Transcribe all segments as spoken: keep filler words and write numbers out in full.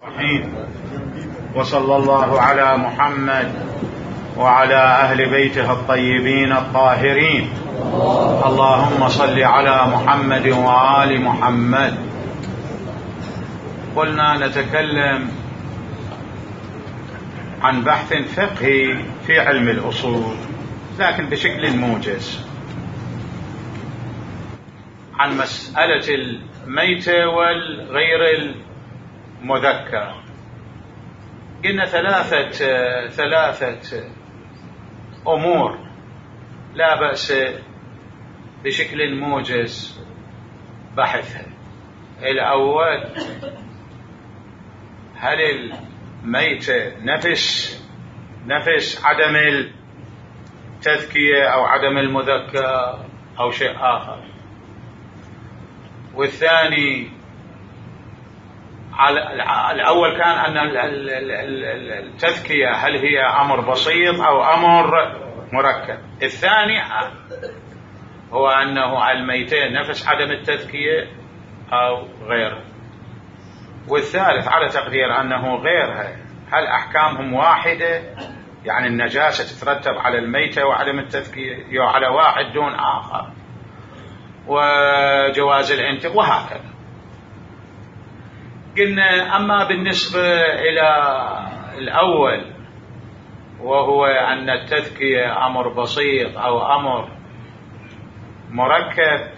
الرحيم. وصلى الله على محمد وعلى أهل بيته الطيبين الطاهرين. اللهم صل على محمد وآل محمد. قلنا نتكلم عن بحث فقهي في علم الأصول، لكن بشكل موجز، عن مسألة الميتة والغير المذكر. قلنا ثلاثة ثلاثة أمور لا بأس بشكل موجز بحثها. الأول، هل الميتة نفس نفس عدم التذكية أو عدم المذكر أو شيء آخر؟ والثاني، الأول كان أن التذكية هل هي أمر بسيط أو أمر مركب. الثاني هو أنه الميتين نفس عدم التذكية أو غيره. والثالث على تقدير أنه غيرها، هل أحكامهم واحدة؟ يعني النجاسة تترتب على الميتة وعدم التذكية، أو على واحد دون آخر، وجواز الانتق وهكذا. قلنا أما بالنسبة إلى الأول، وهو أن التذكية أمر بسيط أو أمر مركب،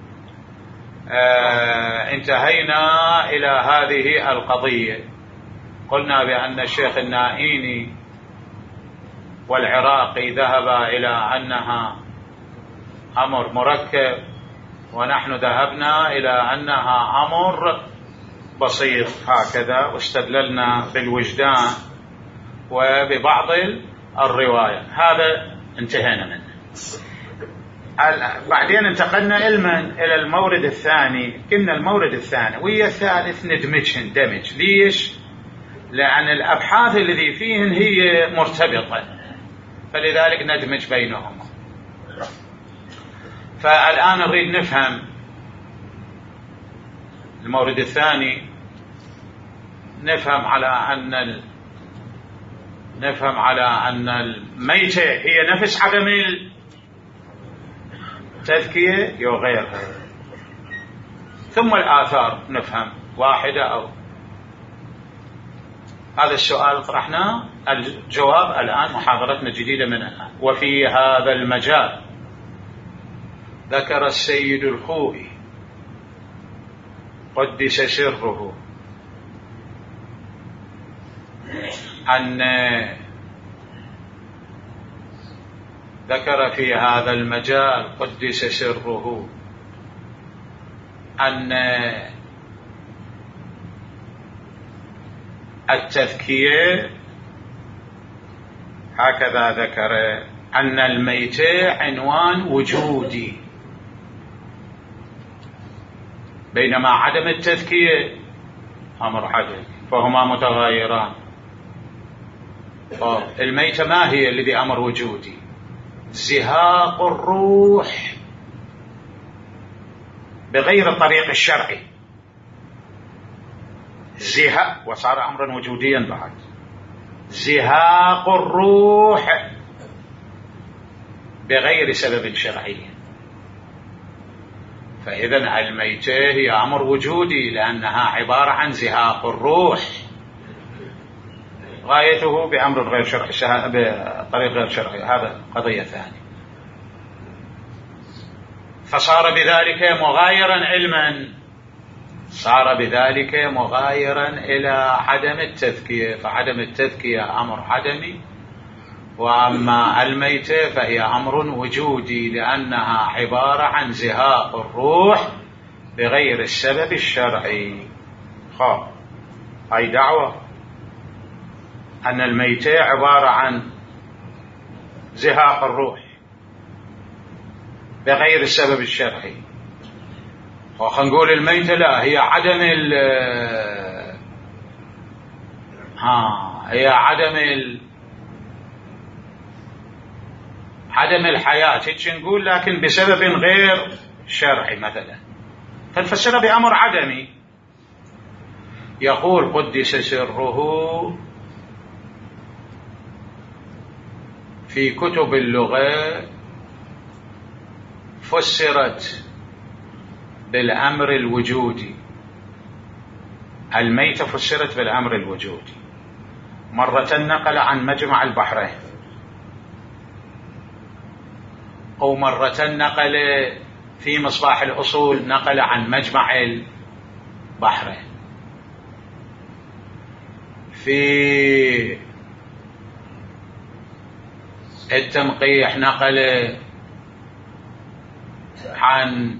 آه انتهينا إلى هذه القضية. قلنا بأن الشيخ النائيني والعراقي ذهبا إلى أنها أمر مركب، ونحن ذهبنا إلى أنها أمر بسيط هكذا، واستدللنا بالوجدان وببعض الرواية. هذا انتهينا منه. بعدين انتقلنا علما إلى المورد الثاني. قلنا المورد الثاني وهي الثالث ندمجهن دمج. ليش؟ لأن الأبحاث الذي فيهن هي مرتبطة، فلذلك ندمج بينهما. فالآن نريد نفهم المورد الثاني، نفهم على أن ال... نفهم على أن الميتة هي نفس عدم التذكية أو غيرها، ثم الآثار نفهم واحدة أو. هذا السؤال طرحناه، الجواب الآن محاضرتنا الجديدة من الآن. وفي هذا المجال ذكر السيد الخوئي قدس سره أن ذكر في هذا المجال قدس سره أن التذكية، هكذا ذكر، أن الميتة عنوان وجودي، بينما عدم التذكية أمر عدم، فهما متغايران. الميتة ما هي الذي أمر وجودي؟ زهاق الروح بغير الطريق الشرعي، زهاق، وصار أمرا وجوديا بعد، زهاق الروح بغير سبب شرعي. فإذا الميتة هي أمر وجودي لأنها عبارة عن زهاق الروح، غايته بأمر غير شرعي، بطريق غير شرعي. هذا قضية ثانية. فصار بذلك مغايرا علما، صار بذلك مغايرا إلى عدم التذكية، فعدم التذكية أمر عدمي، وأما الميتة فهي أمر وجودي لأنها عبارة عن زهاق الروح بغير السبب الشرعي. خب، هاي دعوة أن الميتة عبارة عن زهاق الروح بغير السبب الشرعي، وخلينا نقول الميتة لا، هي عدم ال ها هي عدم ال عدم الحياة، هيك نقول، لكن بسبب غير شرعي مثلا، فنفسرها بأمر عدمي. يقول قدس سره في كتب اللغة فسرت بالأمر الوجودي، الميتة فسرت بالأمر الوجودي، مرة نقل عن مجمع البحرين، أو مرة نقل في مصباح الأصول نقل عن مجمع البحرين، في التنقيح نقل عن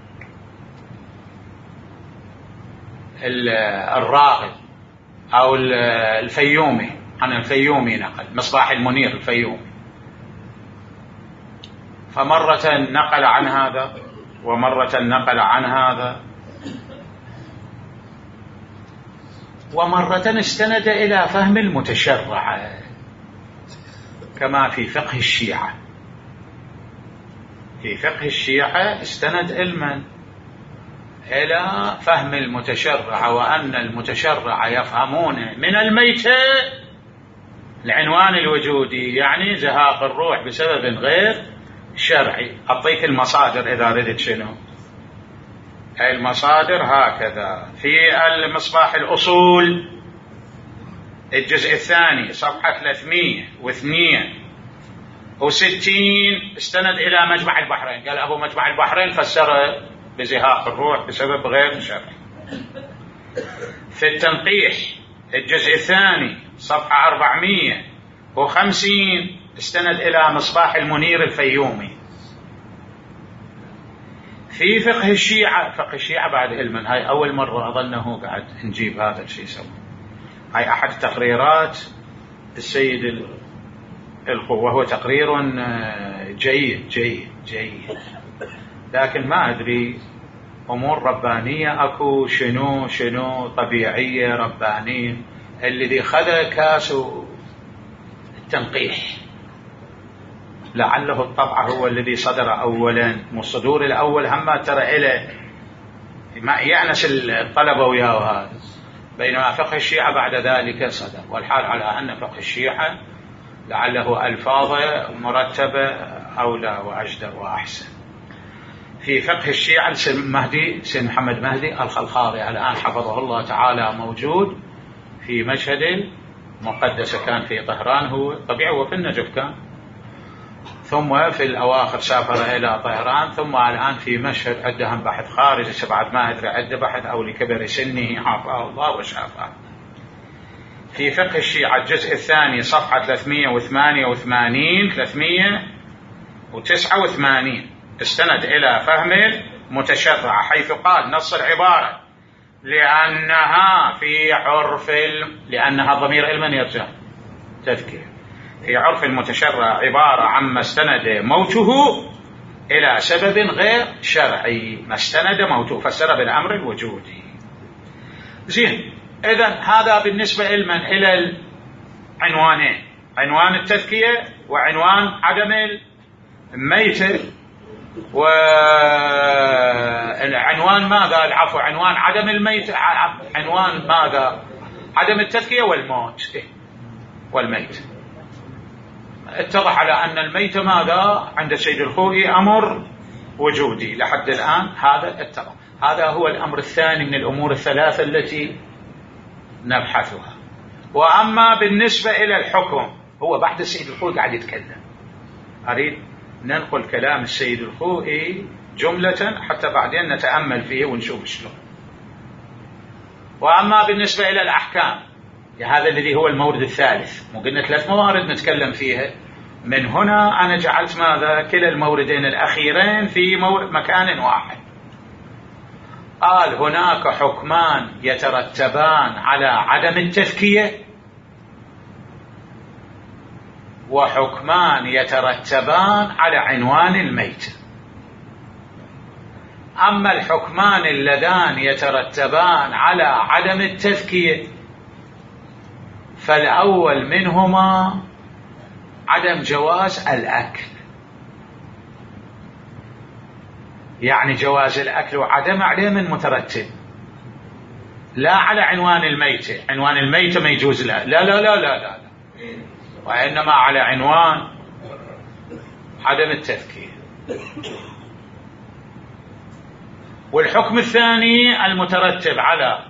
الراغب أو الفيومي، عن الفيومي نقل مصباح المنير الفيومي، فمرة نقل عن هذا ومرة نقل عن هذا، ومرة استند إلى فهم المتشرع كما في فقه الشيعة. في فقه الشيعة استند علما إلى فهم المتشرع، وأن المتشرع يفهمون من الميتة العنوان الوجودي، يعني زهاق الروح بسبب غير شرعي. أعطيك المصادر إذا ردت شنو هاي المصادر، هكذا في المصباح الأصول الجزء الثاني صفحة ثلاثمئة واثنين وستين استند إلى مجمع البحرين، قال أبو مجمع البحرين فسر بزهاق الروح بسبب غير شرعي. في التنقيح الجزء الثاني صفحة أربعمئة وخمسين استند إلى مصباح المنير الفيومي. في فقه الشيعة، فقه الشيعة بعد علما، هاي أول مرة أظنه قاعد نجيب هذا الشيء سوا، هاي أحد تقريرات السيد الخو، وهو تقرير جيد جيد جيد، لكن ما أدري أمور ربانية أكو شنو شنو طبيعية ربانية. الذي خذ كاس التنقيح لعله الطبع هو الذي صدر أولا، والصدور الأول هم ترى إلى ما يعنس الطلبة وياه هذا، بينما فقه الشيعة بعد ذلك صدر، والحال على أن فقه الشيعة لعله ألفاظه مرتبة أولى وأجدر وأحسن. في فقه الشيعة سيد مهدي سيد محمد مهدي الخلخاضي الآن حفظه الله تعالى موجود في مشهد مقدسة، كان في طهران هو طبيعي وفي النجف كان، ثم في الأواخر سافر إلى طهران، ثم الآن في مشهد عندهم بحث خارجي بعد ما أدري عنده بحث أو لكبر سنه حافظه الله وشافه. في فقه الشيعة الجزء الثاني صفحة ثلاثمئة وثمانية وثمانين ثلاثمئة وتسعة وثمانين استند إلى فهم المتشرع، حيث قال نص العبارة لأنها في عرف ال... لأنها ضمير علما يرجع تذكير، في عرف المتشرع عبارة عما استند موته إلى سبب غير شرعي، ما استند موته فسر بالأمر الوجودي. زين، إذن هذا بالنسبة علما إلى العنوانين، عنوان التذكية وعنوان عدم الميتة، والعنوان ماذا العفو عنوان عدم الميت، عنوان ماذا عدم التذكية والموت والميت. اتضح على أن الميت ماذا عند السيد الخوئي أمر وجودي لحد الآن، هذا اتضح. هذا هو الأمر الثاني من الأمور الثلاثة التي نبحثها. وأما بالنسبة إلى الحكم، هو بعد السيد الخوئي قاعد يتكلم، أريد ننقل كلام السيد الخوئي جملة حتى بعدين نتأمل فيه ونشوف شلون. وأما بالنسبة إلى الأحكام، هذا الذي هو المورد الثالث، مو قلنا ثلاث موارد نتكلم فيها، من هنا أنا جعلت ماذا كلا الموردين الأخيرين في مكان واحد. قال هناك حكمان يترتبان على عدم التذكية، وحكمان يترتبان على عنوان الميت. أما الحكمان اللذان يترتبان على عدم التذكية، فالأول منهما عدم جواز الأكل، يعني جواز الأكل وعدم عليه من مترتب، لا على عنوان الميتة، عنوان الميتة ما يجوز لا لا لا لا لا, لا. وإنما على عنوان عدم التذكية. والحكم الثاني المترتب على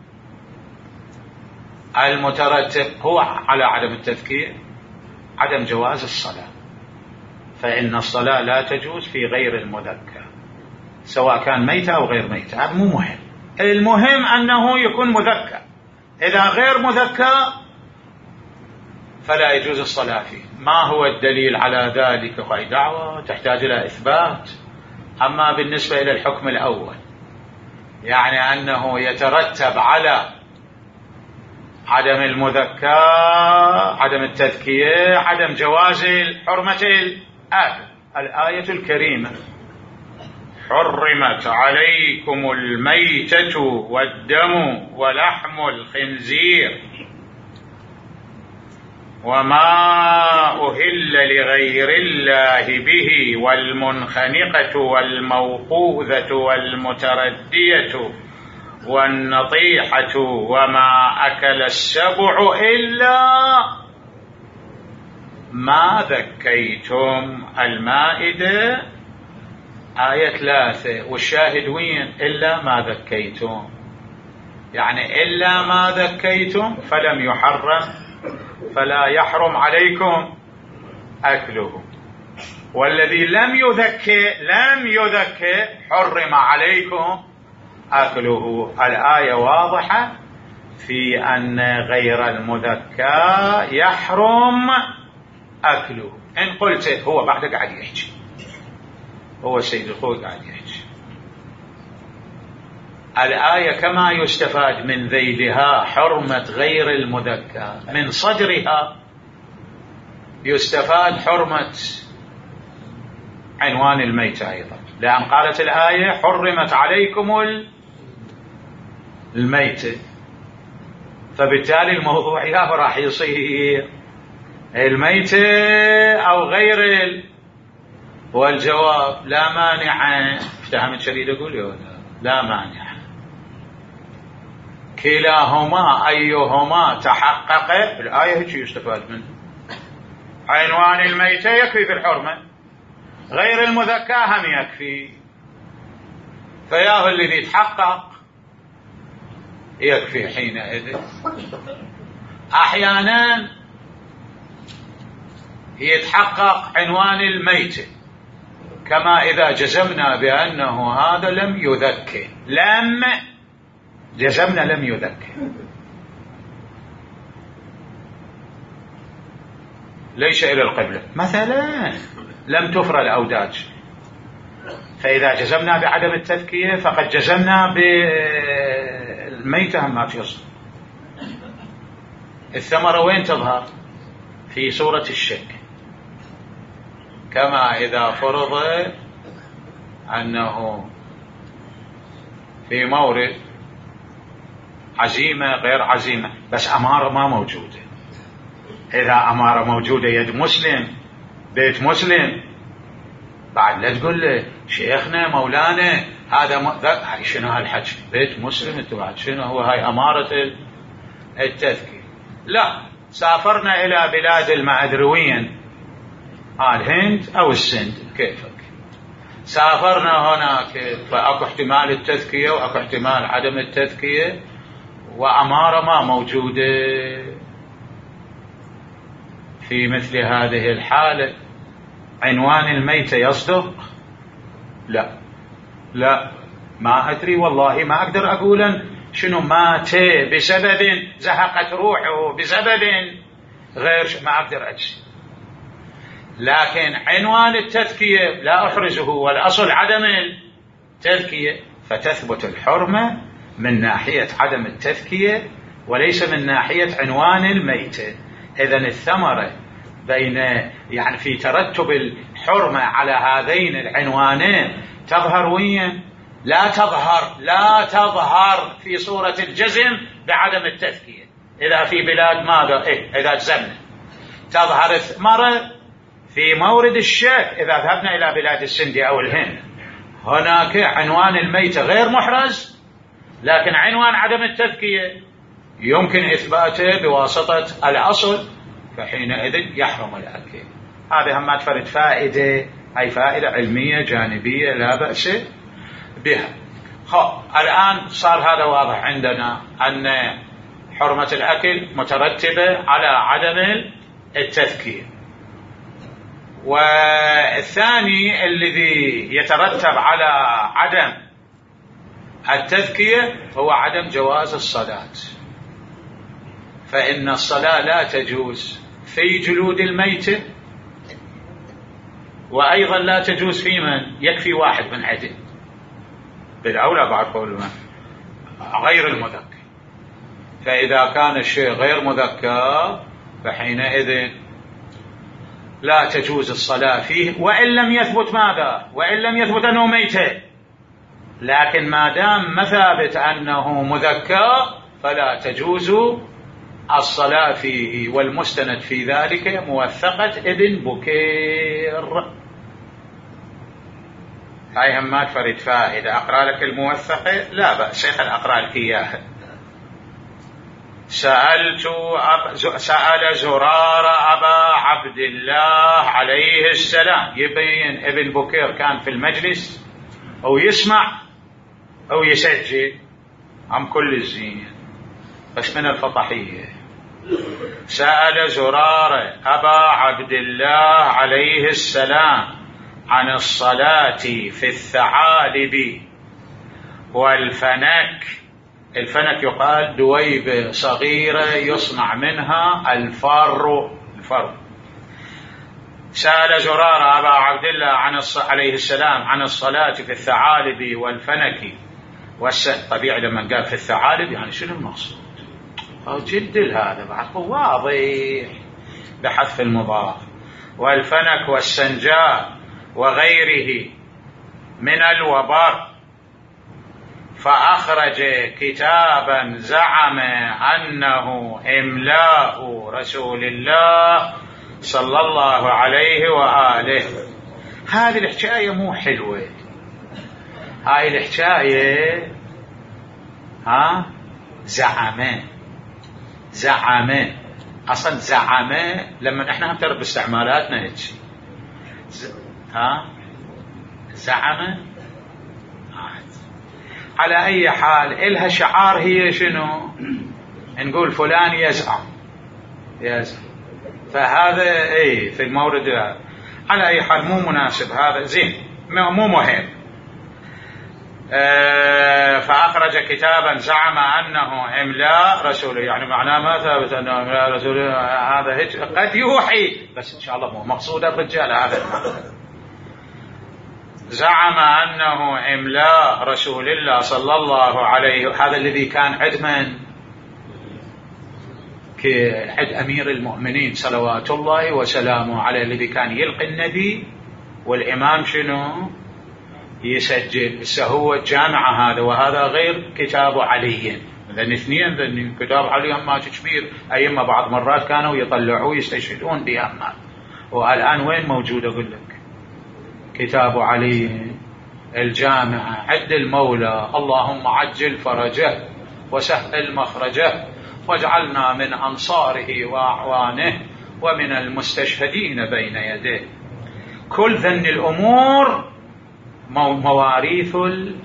المترتب هو على عدم التذكية عدم جواز الصلاة، فإن الصلاة لا تجوز في غير المذكى سواء كان ميتة أو غير ميتة، هذا مو مهم، المهم أنه يكون مذكى. إذا غير مذكى فلا يجوز الصلاة فيه. ما هو الدليل على ذلك؟ هاي دعوة تحتاج إلى إثبات. أما بالنسبة إلى الحكم الأول، يعني أنه يترتب على عدم المذكى عدم التذكية عدم جواز حرمة الآكل. الآية الكريمة حرمت عليكم الميتة والدم ولحم الخنزير وما أهل لغير الله به والمنخنقة والموقوذة والمتردية والنطيحة وما أكل السبع إلا ما ذكيتم. المائدة آية ثلاثة، والشاهد وين؟ إلا ما ذكيتم، يعني إلا ما ذكيتم فلم يحرم فلا يحرم عليكم أكله، والذي لم يذكي لم يذكي حرم عليكم أكله. الآية واضحة في أن غير المذكى يحرم أكله. إن قلت هو بعد قاعد يحكي، هو سيد الخوي قاعد يحكي. الآية كما يستفاد من ذيلها حرمة غير المذكى، من صدرها يستفاد حرمة عنوان الميتة أيضا، لأن قالت الآية حرمت عليكم الميتة، فبالتالي الموضوع يا راح يصير الميتة أو غير ال... والجواب لا مانع. افتهمت شديد أقول لا, لا مانع، كلاهما أيهما تحقق الآية هيك يستفاد منه. عنوان الميتة يكفي في الحرمة، غير المذكى هم يكفي، فياه الذي يتحقق يكفي حينئذ. أحيانا يتحقق عنوان الميتة، كما إذا جزمنا بأنه هذا لم يذكي، لم جزمنا لم يذكي، ليس إلى القبلة مثلا، لم تفر الأوداج، فإذا جزمنا بعدم التذكية فقد جزمنا بالميتة ما تصل. الثمرة وين تظهر؟ في صورة الشك، كما إذا فرض أنه في مورد عزيمة غير عزيمة بس أمارة ما موجودة. إذا أمارة موجودة يد مسلم بيت مسلم، بعد لا تقول له شيخنا مولانا هذا م... هاي شنو هالحكي؟ بيت مسلم انتوا بعد شنو هو؟ هاي أمارة التذكير. لا، سافرنا إلى بلاد المأدروين الهند أو السند كيفك، سافرنا هناك فأكو احتمال التذكية وأكو احتمال عدم التذكية، وأمارة ما موجودة. في مثل هذه الحالة عنوان الميتة يصدق؟ لا لا ما أدري والله، ما أقدر أقول شنو مات بسبب زهقت روحه بسبب غير، ما أقدر أجزم. لكن عنوان التذكية لا أحرزه، والأصل عدم التذكية، فتثبت الحرمة من ناحية عدم التذكية وليس من ناحية عنوان الميتة. إذن الثمرة بين يعني في ترتب الحرمة على هذين العنوانين تظهر وين؟ لا تظهر لا تظهر في صورة الجزم بعدم التذكية. إذا في بلاد ماذا؟ إيه إذا جزمنا تظهر الثمرة في مورد الشك. إذا ذهبنا إلى بلاد السند أو الهند هناك عنوان الميتة غير محرز، لكن عنوان عدم التذكية يمكن إثباته بواسطة الأصل، فحينئذ يحرم الأكل. هذه هم تفرد فائدة، أي فائدة علمية جانبية لا بأس بها. الآن صار هذا واضح عندنا أن حرمة الأكل مترتبة على عدم التذكية. والثاني الذي يترتب على عدم التذكية هو عدم جواز الصلاة، فإن الصلاة لا تجوز في جلود الميتة، وأيضا لا تجوز في من يكفي واحد من عدل، بالأولى بعد قول غير المذكر. فإذا كان الشيء غير مذكر فحينئذ لا تجوز الصلاة فيه، وإن لم يثبت ماذا؟ وإن لم يثبت أنه ميت، لكن ما دام ما ثابت أنه مذكر فلا تجوز الصلاة فيه. والمستند في ذلك موثقة ابن بكير. هاي هم ما تفرد فائدة، أقرأ لك الموثقة؟ لا بأس، شيخ أقرأ لك إياها. سألت أب... سأل زرار أبا عبد الله عليه السلام. يبين ابن بكير كان في المجلس أو يسمع أو يسجل عن كل الزين، بس من الفطحية. سأل زرار أبا عبد الله عليه السلام عن الصلاة في الثعالب والفنك. الفنك يقال دويبة صغيرة يصنع منها الفر. الفر. سأل زرار أبا عبد الله عن الص... عليه السلام عن الصلاة في الثعالب والفنك والس... طبيعي لما قال في الثعالب يعني شنو المقصود؟ جدل هذا بعد واضح بحذف المضاف. والفنك والسنجاء وغيره من الوبر. فأخرج كتابا زعم أنه إملاء رسول الله صلى الله عليه وآله. هذه الحكاية مو حلوة، هاي الحكاية ها زعمه زعمه أصلا زعمه لما احنا هم ترى باستعمالاتنا هيك ها زعمه. على أي حال إلها شعار، هي شنو؟ نقول فلان يزعم يزعم، فهذا اي في المورد هذا. على أي حال مو مناسب هذا، زين مو مهم. آه فأخرج كتابا زعم أنه إملاء رسوله، يعني معناه ما ثابت أنه إملاء رسوله، هذا هيك قد يوحي، بس إن شاء الله مو مقصود الرجال هذا المعنى. زعم أنه إملاء رسول الله صلى الله عليه، هذا الذي كان عدما كعد أمير المؤمنين صلوات الله وسلامه عليه، الذي كان يلقي النبي والإمام شنو يسجل. هسه هو الجامعة هذا، وهذا غير كتاب علي، ذن اثنين، ذن كتاب علي أما كبير أيما بعض مرات كانوا يطلعوا يستشهدون بأما، والآن وين موجود؟ أقول لك كتاب علي الجامعة عد المولى اللهم عجل فرجه وسهل مخرجه واجعلنا من أنصاره وأعوانه ومن المستشهدين بين يديه. كل ذن الأمور مواريث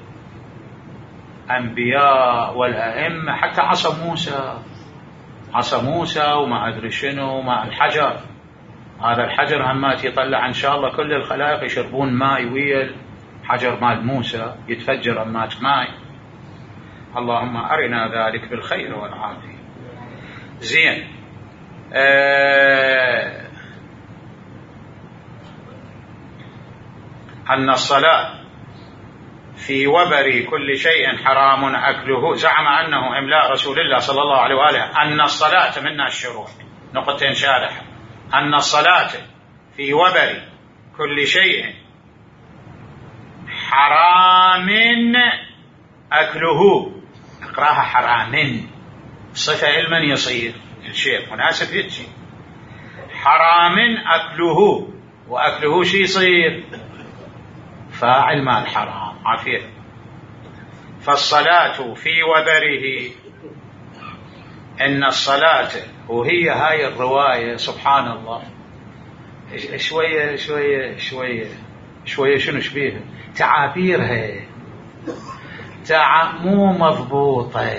الأنبياء والأئمة، حتى عصا موسى عصا موسى وما أدري شنو مع الحجر. هذا الحجر همات يطلع إن شاء الله كل الخلائق يشربون ماء ويا الحجر مال موسى يتفجر أمات ماء. اللهم أرنا ذلك بالخير والعافية. زين آه أن الصلاة في وبر كل شيء حرام أكله. زعم أنه إملاء رسول الله صلى الله عليه وآله أن الصلاة منا الشروع نقطتين شارحة. أن الصلاة في وبر كل شيء حرام أكله. اقراها حرام، صفة علما يصير الشيء مناسب يتشي. حرام أكله، وأكله شي يصير فاعل مال حرام عافية. فالصلاة في وبره، إن الصلاة، وهي هاي الرواية سبحان الله شوية شوية شوية شوية شنو شبيها تعابيرها تع مو مضبوطة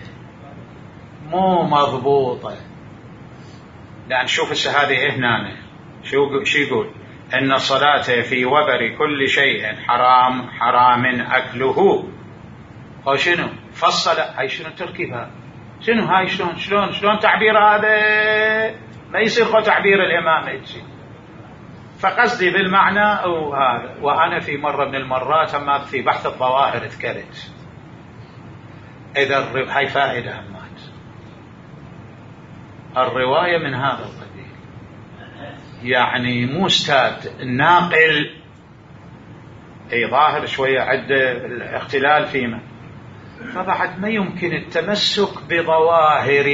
مو مضبوطة. لأن شوف الشهادة هنا شو شو يقول؟ إن الصلاة في وبر كل شيء حرام حرام أكله. أو شنو فصل هاي شنو تركيبها شنو هاي شلون شلون شلون تعبير هذا ما يصير خو تعبير الإمام يجي. فقصدي بالمعنى أو هذا. وأنا في مرة من المرات أما في بحث الظواهر ذكرت إذا هاي فائدة همات الرواية من هذا القبيل، يعني مو استاذ ناقل أي ظاهر شوية عدة الاختلال فيما، فبعد ما يمكن التمسك بظواهر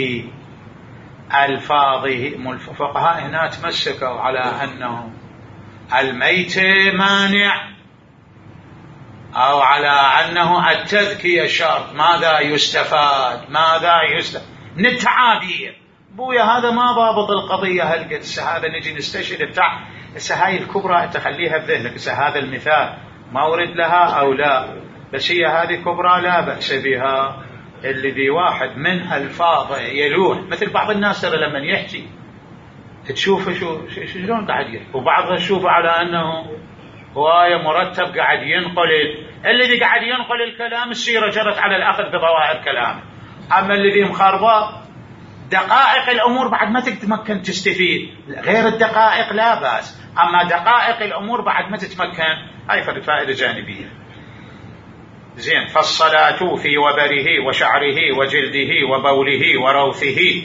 ألفاظه. الفقهاء هنا تمسكوا على أنه الميت مانع أو على أنه التذكية شرط. ماذا يستفاد ماذا يستفاد من التعابير؟ بويا هذا ما ضابط القضية هالقد. هذا نجي نستشهد بتاع هاي الكبرى تخليها بذهنك. هذا المثال ما ورد لها أو لا، بس هي هذه كبرى لا بأس بها. اللي ذي واحد من ألفاظه يلوح، مثل بعض الناس ترى لما يحكي تشوفه شو شلون قاعد يحكي، وبعضها تشوفه على أنه هواية مرتب قاعد ينقل. الذي قاعد ينقل الكلام السيرة جرت على الأخذ بظواهر كلامه. أما الذي مخربط دقائق الأمور بعد ما تتمكن تستفيد، غير الدقائق لا بأس، أما دقائق الأمور بعد ما تتمكن هاي فائدة جانبية. زين. فالصلاة في وبره وشعره وجلده وبوله وروثه.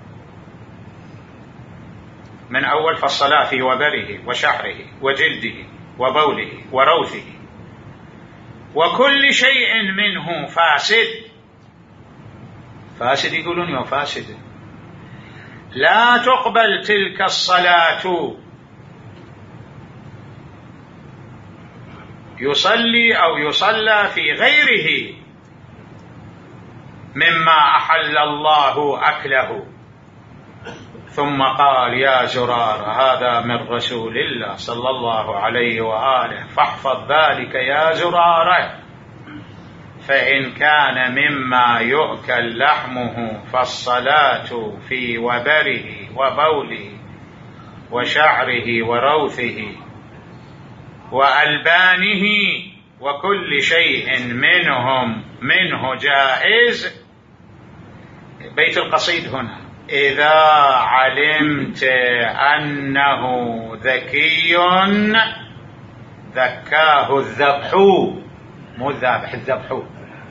من أول فالصلاة في وبره وشعره وجلده وبوله وروثه وكل شيء منه فاسد. فاسد يقولون يا فاسد لا تقبل تلك الصلاة. يصلي أو يصلى في غيره مما أحل الله أكله. ثم قال يا زرار هذا من رسول الله صلى الله عليه وآله فاحفظ ذلك يا زرار، فإن كان مما يؤكل لحمه فالصلاة في وبره وبوله وشعره وروثه وألبانه وكل شيء منهم منه جائز. بيت القصيد هنا إذا علمت أنه ذكي ذكاه الذبح، مو الذابح الذبح.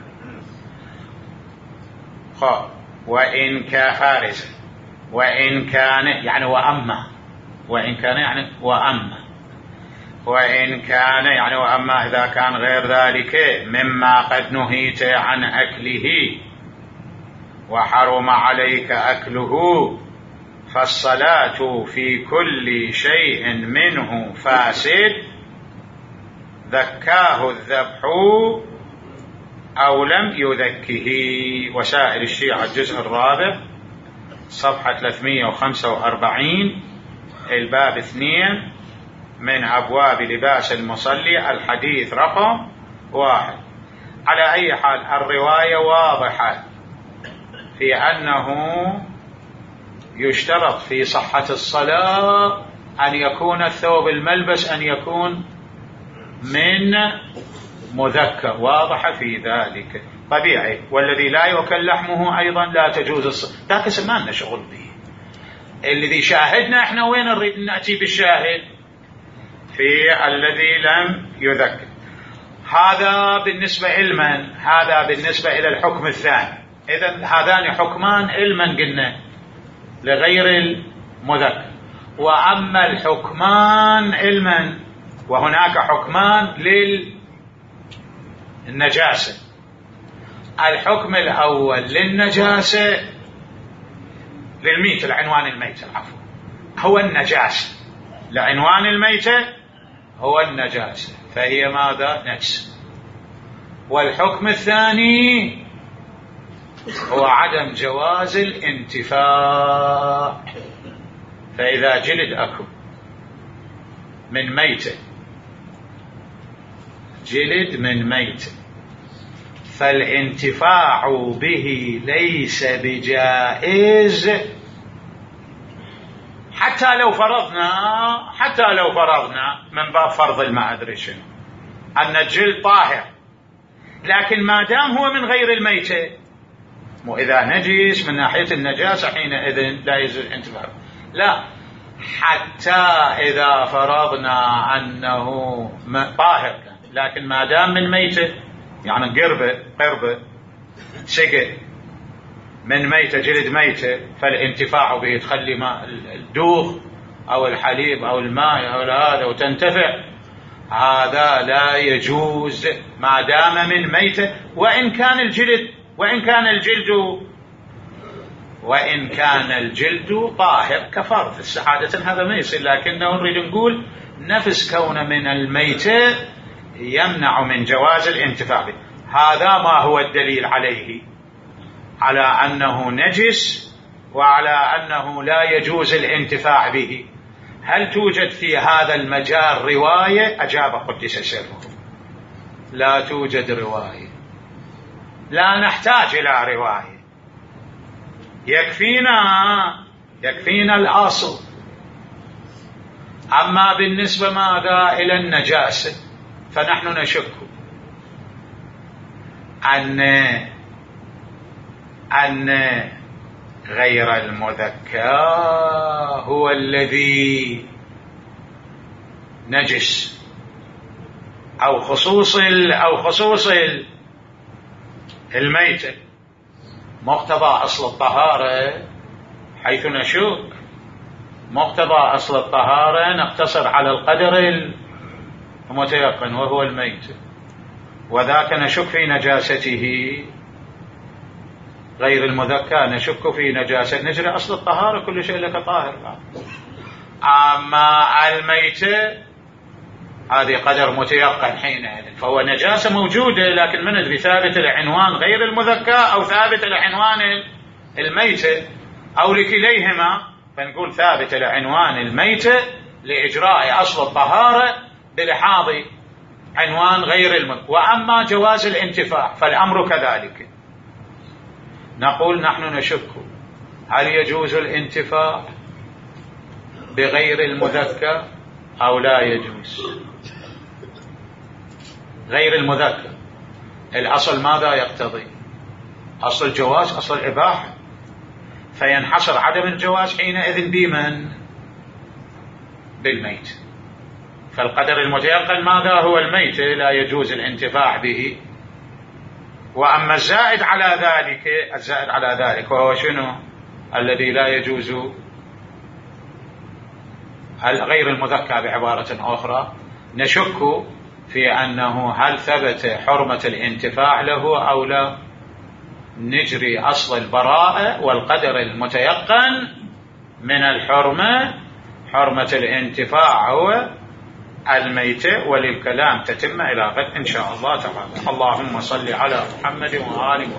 وإن كفارس وإن كان يعني وأما وإن كان يعني وأما وإن كان يعني وأما إذا كان غير ذلك مما قد نهيت عن أكله وحرم عليك أكله فالصلاة في كل شيء منه فاسد ذكاه الذبح أو لم يذكه. وسائل الشيعة الجزء الرابع صفحة ثلاثمئة وخمسة وأربعين الباب اثنين من أبواب لباس المصلي الحديث رقم واحد. على أي حال الرواية واضحة في أنه يشترط في صحة الصلاة أن يكون الثوب الملبس أن يكون من مذكر، واضح في ذلك طبيعي. والذي لا يؤكل لحمه أيضا لا تجوز الصلاة. ذاك سمعنا شغل به. الذي شاهدنا احنا وين نريد نأتي بالشاهد؟ في الذي لم يذكر. هذا بالنسبة علما، هذا بالنسبة إلى الحكم الثاني. إذن هذان حكمان علما قلنا لغير المذكر. وأما الحكمان علما وهناك حكمان للنجاسة. الحكم الأول للنجاسة للميت العنوان الميت العفو هو النجاسة. لعنوان الميتة هو النجاسة، فهي ماذا؟ نجس. والحكم الثاني هو عدم جواز الانتفاع. فإذا جلد أكو من ميتة، جلد من ميتة، فالانتفاع به ليس بجائز، حتى لو فرضنا حتى لو فرضنا من باب فرض ما أدري شنو أن الجلد طاهر، لكن ما دام هو من غير الميتة، مو إذا نجس من ناحية النجاسة حينئذ لا يجوز الانتفاع. لا، حتى إذا فرضنا أنه طاهر لكن ما دام من ميتة، يعني قربة قربة سقى من ميتة، جلد ميتة، فالانتفاع به تخلي ماء الدوغ أو الحليب أو الماء أو هذا وتنتفع، هذا لا يجوز ما دام من ميتة، وإن كان الجلد وإن كان الجلد وإن كان الجلد طاهر كفرض السعادة، هذا ما يصير. لكنه نريد نقول نفس كونه من الميتة يمنع من جواز الانتفاع به. هذا ما هو الدليل عليه، على أنه نجس وعلى أنه لا يجوز الانتفاع به. هل توجد في هذا المجال رواية؟ أجاب قدس سره: لا توجد رواية، لا نحتاج إلى رواية، يكفينا يكفينا الأصل. أما بالنسبة ماذا إلى النجاسة، فنحن نشك أن أن غير المذكى هو الذي نجس، أو خصوص أو خصوص الميتة، مقتضى أصل الطهارة، حيث نشك مقتضى أصل الطهارة نقتصر على القدر المتيقن وهو الميت، وذاك نشك في نجاسته. غير المذكى نشك في نجاسة، نجري أصل الطهارة كل شيء لك طاهر. أما الميتة هذه قدر متيقن حينئذ، فهو نجاسة موجودة، لكن ما ندري ثابت العنوان غير المذكى أو ثابت العنوان الميتة أو لكليهما، فنقول ثابت العنوان الميتة لإجراء أصل الطهارة بلحاظ عنوان غير المذكى. وأما جواز الانتفاع فالأمر كذلك، نقول نحن نشك هل يجوز الانتفاع بغير المذكى أو لا يجوز. غير المذكى الأصل ماذا يقتضي؟ أصل الجواز، أصل الإباحة، فينحصر عدم الجواز حينئذ بمن؟ بالميت. فالقدر المتيقن ماذا هو الميت، لا يجوز الانتفاع به. وأما الزائد على ذلك الزائد على ذلك وهو شنو؟ الذي لا يجوز غير المذكى بعبارة أخرى، نشك في أنه هل ثبت حرمة الانتفاع له أو لا. نجري أصل البراءة والقدر المتيقن من الحرمة، حرمة الانتفاع هو الميتة، وللكلام تتم إلى غد إن شاء الله تعالى. اللهم صل على محمد وآله.